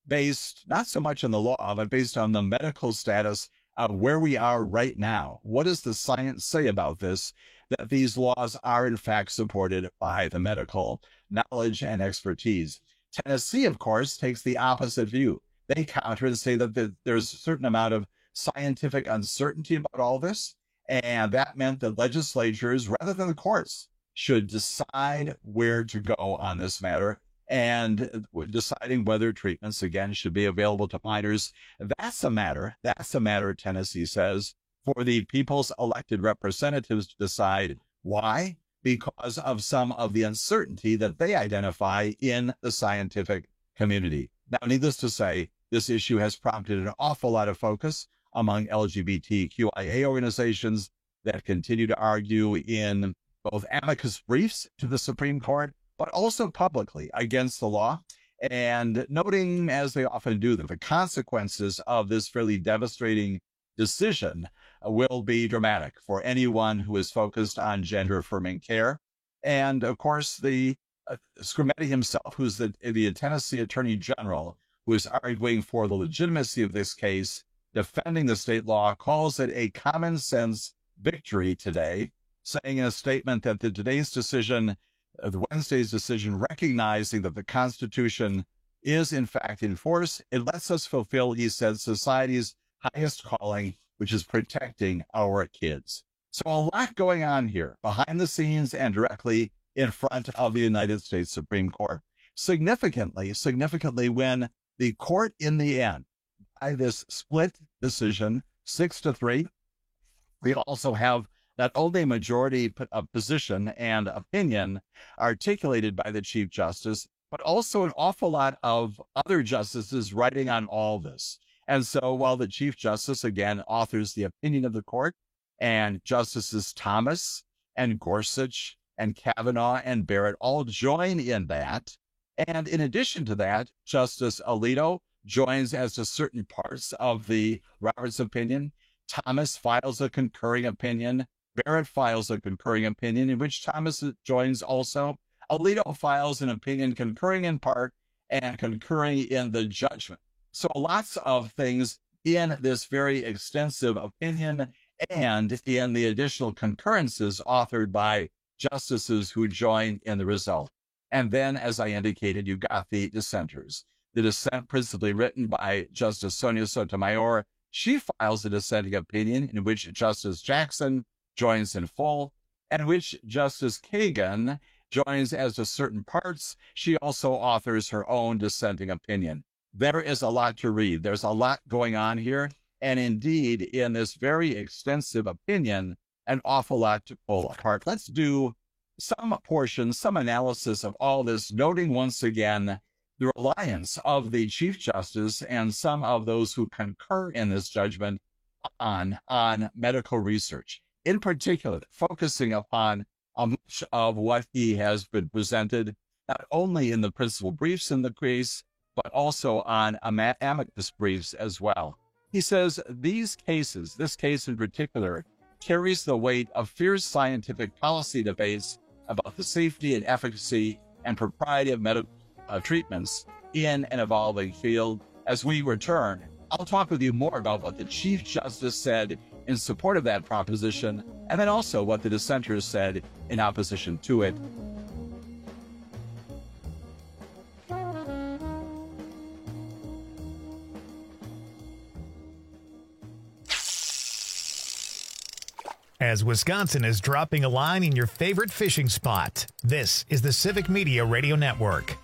based not so much on the law, but based on the medical status of where we are right now. What does the science say about this, that these laws are in fact supported by the medical knowledge and expertise? Tennessee, of course, takes the opposite view. They counter and say that the, there's a certain amount of scientific uncertainty about all this, and that meant that legislatures, rather than the courts, should decide where to go on this matter, and deciding whether treatments, again, should be available to minors. That's a matter, that's a matter, Tennessee says, for the people's elected representatives to decide. Why? Because of some of the uncertainty that they identify in the scientific community. Now, needless to say, this issue has prompted an awful lot of focus among L G B T Q I A organizations that continue to argue in both amicus briefs to the Supreme Court, but also publicly against the law, and noting, as they often do, that the consequences of this fairly devastating decision will be dramatic for anyone who is focused on gender-affirming care. And, of course, the uh, Skrmetti himself, who's the, the Tennessee Attorney General, who is arguing for the legitimacy of this case, defending the state law, calls it a common-sense victory today, saying in a statement that the today's decision, uh, the Wednesday's decision, recognizing that the Constitution is in fact in force, it lets us fulfill, he said, society's highest calling, which is protecting our kids. So a lot going on here, behind the scenes and directly in front of the United States Supreme Court. Significantly, significantly, when the court in the end, by this split decision, six to three, we also have not only a majority of position and opinion articulated by the Chief Justice, but also an awful lot of other justices writing on all this. And so while the Chief Justice, again, authors the opinion of the court, and Justices Thomas and Gorsuch and Kavanaugh and Barrett all join in that. And in addition to that, Justice Alito joins as to certain parts of the Roberts opinion. Thomas files a concurring opinion. Barrett files a concurring opinion in which Thomas joins also. Alito files an opinion concurring in part and concurring in the judgment. So lots of things in this very extensive opinion and in the additional concurrences authored by justices who join in the result. And then, as I indicated, you got the dissenters. The dissent principally written by Justice Sonia Sotomayor. She files a dissenting opinion in which Justice Jackson joins in full, and which Justice Kagan joins as to certain parts. She also authors her own dissenting opinion. There is a lot to read. There's a lot going on here. And indeed, in this very extensive opinion, an awful lot to pull apart. Let's do some portion, some analysis of all this, noting once again the reliance of the Chief Justice and some of those who concur in this judgment on, on medical research. In particular, focusing upon much of what he has been presented, not only in the principal briefs in the case, but also on amicus briefs as well. He says these cases, this case in particular, carries the weight of fierce scientific policy debates about the safety and efficacy and propriety of medical uh, treatments in an evolving field. As we return, I'll talk with you more about what the Chief Justice said in support of that proposition, and then also what the dissenters said in opposition to it. As Wisconsin is dropping a line in your favorite fishing spot, this is the Civic Media Radio Network.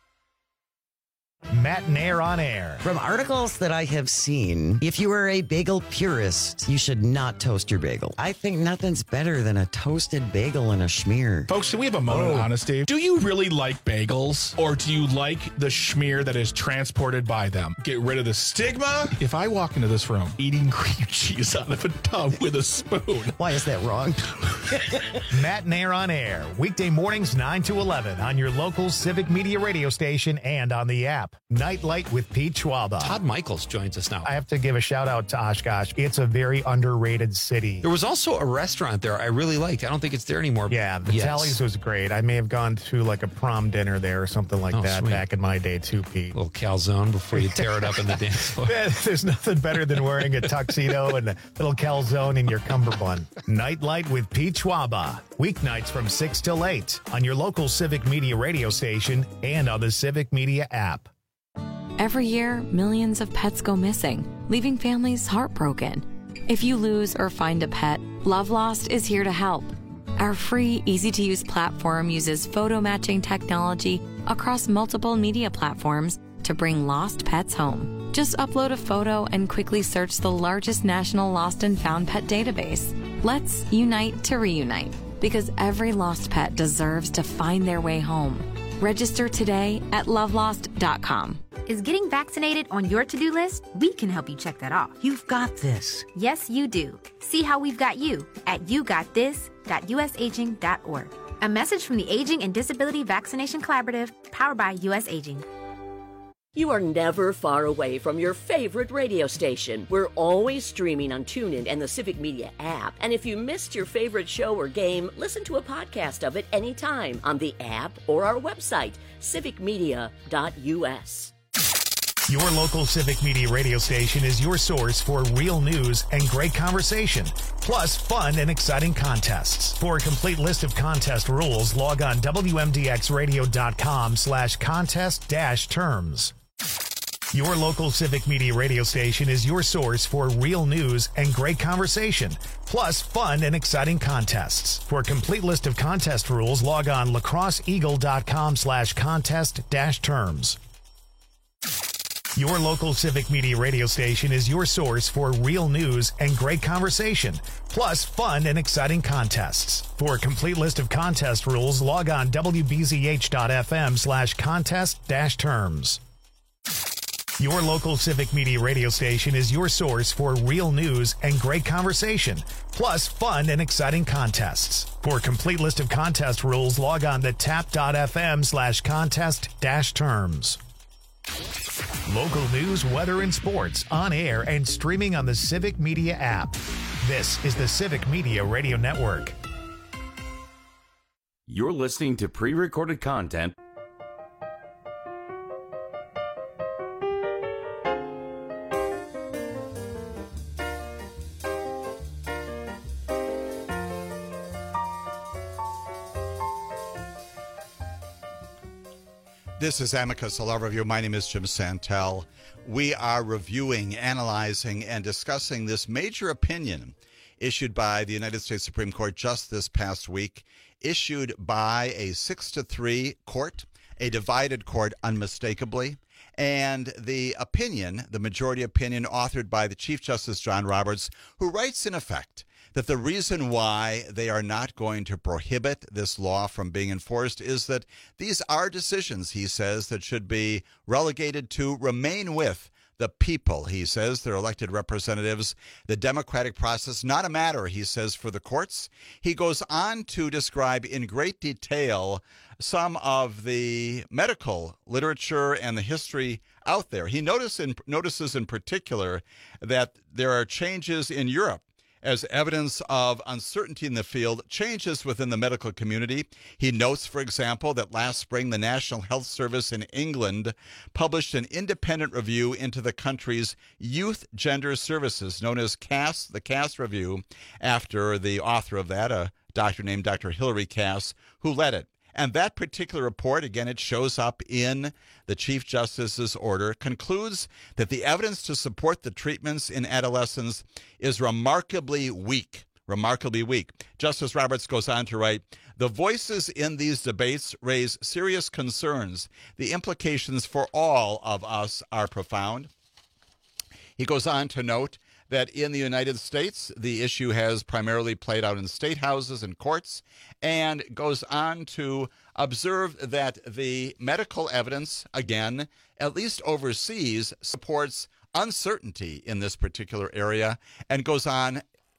Matt Nair on air. From articles that I have seen, if you are a bagel purist, you should not toast your bagel. I think nothing's better than a toasted bagel and a schmear. Folks, can we have a moment of honesty? Do you really like bagels, or do you like the schmear that is transported by them? Get rid of the stigma. If I walk into this room eating cream cheese out of a tub with a spoon. Why is that wrong? Matt Nair on air, weekday mornings nine to eleven on your local Civic Media radio station and on the app. app. Nightlight with Pete Schwaba. Todd Michaels joins us now. I have to give a shout out to Oshkosh. It's a very underrated city. There was also a restaurant there I really liked. I don't think it's there anymore. Yeah, the yes. Tallies was great. I may have gone to like a prom dinner there or something like oh, that sweet. back in my day too, Pete. A little calzone before you tear it up in the dance floor. There's nothing better than wearing a tuxedo and a little calzone in your cummerbund. Nightlight with Pete Schwaba. Weeknights from six till eight on your local Civic Media radio station and on the Civic Media app. Every year, millions of pets go missing, leaving families heartbroken. If you lose or find a pet, Love Lost is here to help. Our free, easy-to-use platform uses photo matching technology across multiple media platforms to bring lost pets home. Just upload a photo and quickly search the largest national lost and found pet database. Let's unite to reunite, because every lost pet deserves to find their way home. Register today at love lost dot com. Is getting vaccinated on your to-do list? We can help you check that off. You've got this. Yes, you do. See how we've got you at you got this dot u s aging dot org. A message from the Aging and Disability Vaccination Collaborative, powered by U S Aging. You are never far away from your favorite radio station. We're always streaming on TuneIn and the Civic Media app. And if you missed your favorite show or game, listen to a podcast of it anytime on the app or our website, civic media dot u s. Your local Civic Media radio station is your source for real news and great conversation, plus fun and exciting contests. For a complete list of contest rules, log on w m d x radio dot com slash contest dash terms. Your local Civic Media radio station is your source for real news and great conversation, plus fun and exciting contests. For a complete list of contest rules, log on lacrosse eagle dot com slash contest dash terms. Your local Civic Media radio station is your source for real news and great conversation, plus fun and exciting contests. For a complete list of contest rules, log on w b z h dot f m slash contest dash terms. Your local Civic Media radio station is your source for real news and great conversation, plus fun and exciting contests. For a complete list of contest rules, log on to tap dot f m slash contest dash terms. Local news, weather, and sports on air and streaming on the Civic Media app. This is the Civic Media Radio Network. You're listening to pre-recorded content. This is Amicus, a Law Review. My name is Jim Santel. We are reviewing, analyzing, and discussing this major opinion issued by the United States Supreme Court just this past week, issued by a six to three court, a divided court unmistakably, and the opinion, the majority opinion, authored by the Chief Justice John Roberts, who writes in effect that the reason why they are not going to prohibit this law from being enforced is that these are decisions, he says, that should be relegated to remain with the people, he says, their elected representatives, the democratic process, not a matter, he says, for the courts. He goes on to describe in great detail some of the medical literature and the history out there. He notice in, notices in particular that there are changes in Europe as evidence of uncertainty in the field, changes within the medical community. He notes, for example, that last spring the National Health Service in England published an independent review into the country's youth gender services, known as Cass, the Cass Review, after the author of that, a doctor named Doctor Hilary Cass, who led it. And that particular report, again, it shows up in the Chief Justice's order, concludes that the evidence to support the treatments in adolescents is remarkably weak, remarkably weak. Justice Roberts goes on to write, the voices in these debates raise serious concerns. The implications for all of us are profound. He goes on to note that in the United States, the issue has primarily played out in state houses and courts, and goes on to observe that the medical evidence, again, at least overseas, supports uncertainty in this particular area, and goes on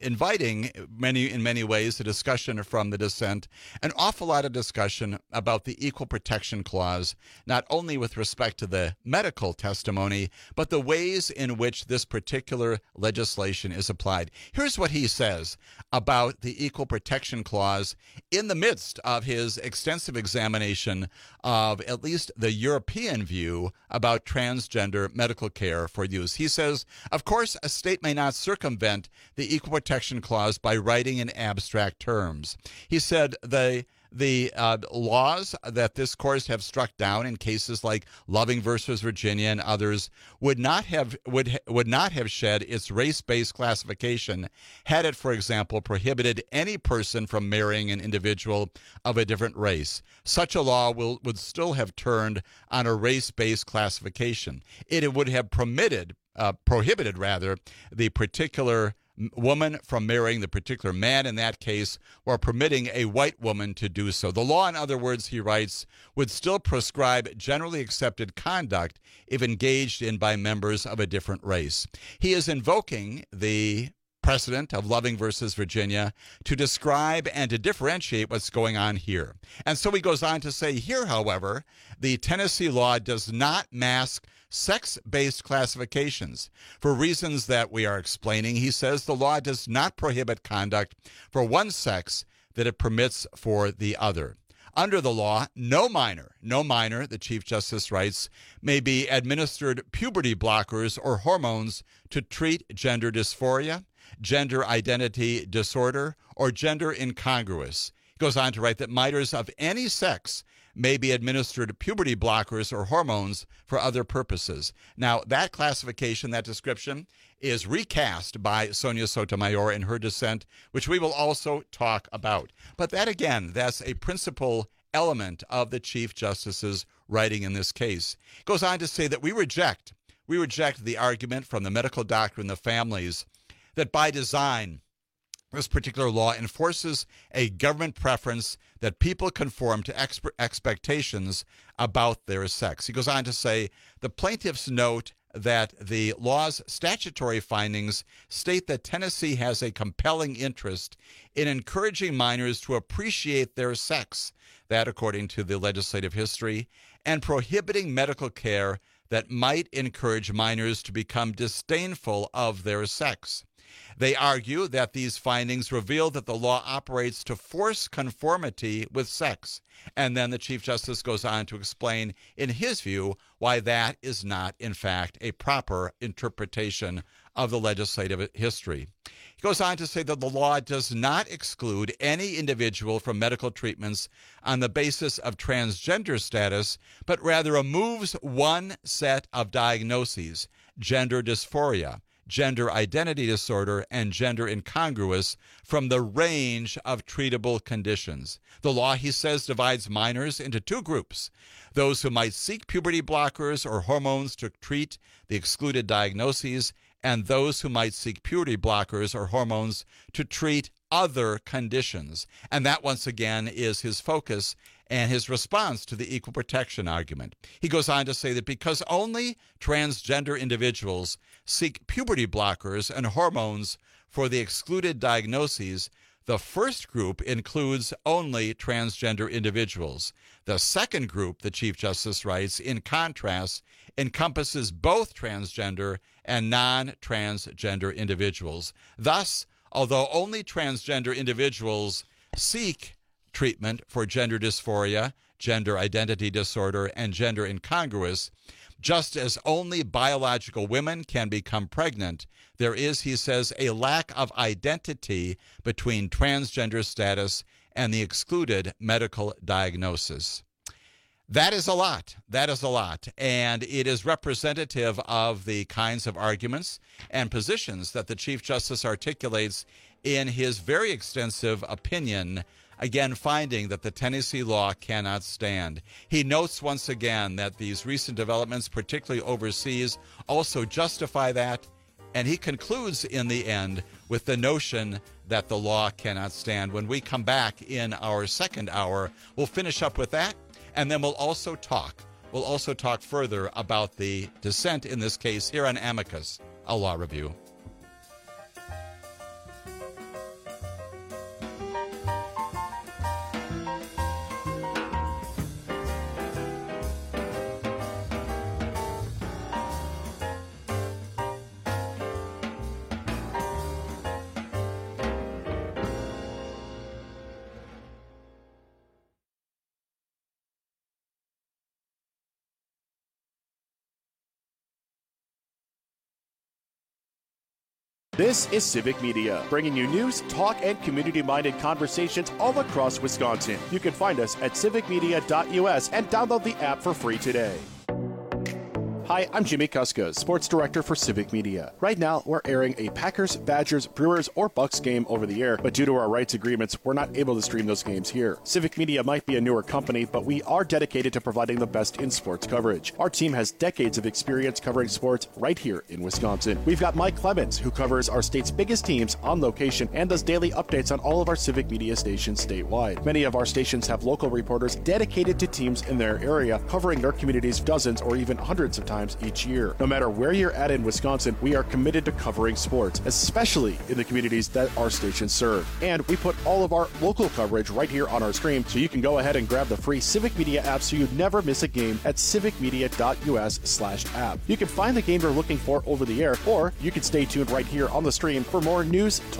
inviting many, in many ways, a discussion from the dissent, an awful lot of discussion about the Equal Protection Clause, not only with respect to the medical testimony, but the ways in which this particular legislation is applied. Here's what he says about the Equal Protection Clause in the midst of his extensive examination of at least the European view about transgender medical care for use. He says, of course, a state may not circumvent the Equal Protection Clause by writing in abstract terms. He said the The uh, laws that this courts have struck down in cases like Loving versus Virginia and others would not have would would not have shed its race-based classification had it, for example, prohibited any person from marrying an individual of a different race. Such a law will would still have turned on a race-based classification. It would have permitted uh, prohibited rather the particular woman from marrying the particular man in that case, or permitting a white woman to do so. The law, in other words, he writes, would still prescribe generally accepted conduct if engaged in by members of a different race. He is invoking the precedent of Loving versus Virginia to describe and to differentiate what's going on here. And so he goes on to say here, however, the Tennessee law does not mask sex-based classifications. For reasons that we are explaining, he says the law does not prohibit conduct for one sex that it permits for the other. Under the law, no minor, no minor, the Chief Justice writes, may be administered puberty blockers or hormones to treat gender dysphoria, gender identity disorder, or gender incongruous. He goes on to write that minors of any sex may be administered puberty blockers or hormones for other purposes. Now, that classification, that description, is recast by Sonia Sotomayor in her dissent, which we will also talk about. But that, again, that's a principal element of the Chief Justice's writing in this case. It goes on to say that we reject, we reject the argument from the medical doctor and the families that by design, this particular law enforces a government preference that people conform to exp- expectations about their sex. He goes on to say, the plaintiffs note that the law's statutory findings state that Tennessee has a compelling interest in encouraging minors to appreciate their sex, that according to the legislative history, and prohibiting medical care that might encourage minors to become disdainful of their sex. They argue that these findings reveal that the law operates to force conformity with sex. And then the Chief Justice goes on to explain, in his view, why that is not, in fact, a proper interpretation of the legislative history. He goes on to say that the law does not exclude any individual from medical treatments on the basis of transgender status, but rather removes one set of diagnoses, gender dysphoria, gender identity disorder, and gender incongruous, from the range of treatable conditions. The law, he says, divides minors into two groups: those who might seek puberty blockers or hormones to treat the excluded diagnoses, and those who might seek puberty blockers or hormones to treat other conditions. And that, once again, is his focus and his response to the equal protection argument. He goes on to say that because only transgender individuals seek puberty blockers and hormones for the excluded diagnoses, the first group includes only transgender individuals. The second group, the Chief Justice writes, in contrast, encompasses both transgender and non-transgender individuals. Thus, although only transgender individuals seek treatment for gender dysphoria, gender identity disorder, and gender incongruous, just as only biological women can become pregnant, there is, he says, a lack of identity between transgender status and the excluded medical diagnosis. That is a lot. That is a lot. And it is representative of the kinds of arguments and positions that the Chief Justice articulates in his very extensive opinion, again finding that the Tennessee law cannot stand. He notes once again that these recent developments, particularly overseas, also justify that. And he concludes in the end with the notion that the law cannot stand. When we come back in our second hour, we'll finish up with that. And then we'll also talk. We'll also talk further about the dissent in this case here on Amicus, a law review. This is Civic Media, bringing you news, talk, and community-minded conversations all across Wisconsin. You can find us at civic media dot U S and download the app for free today. Hi, I'm Jimmy Kuska, Sports Director for Civic Media. Right now, we're airing a Packers, Badgers, Brewers, or Bucks game over the air, but due to our rights agreements, we're not able to stream those games here. Civic Media might be a newer company, but we are dedicated to providing the best in sports coverage. Our team has decades of experience covering sports right here in Wisconsin. We've got Mike Clemens, who covers our state's biggest teams on location and does daily updates on all of our Civic Media stations statewide. Many of our stations have local reporters dedicated to teams in their area, covering their communities dozens or even hundreds of times each year. No matter where you're at in Wisconsin, we are committed to covering sports, especially in the communities that our stations serve. And we put all of our local coverage right here on our stream, so you can go ahead and grab the free Civic Media app so you never miss a game at civic media dot U S slash app. You can find the game you're looking for over the air, or you can stay tuned right here on the stream for more news,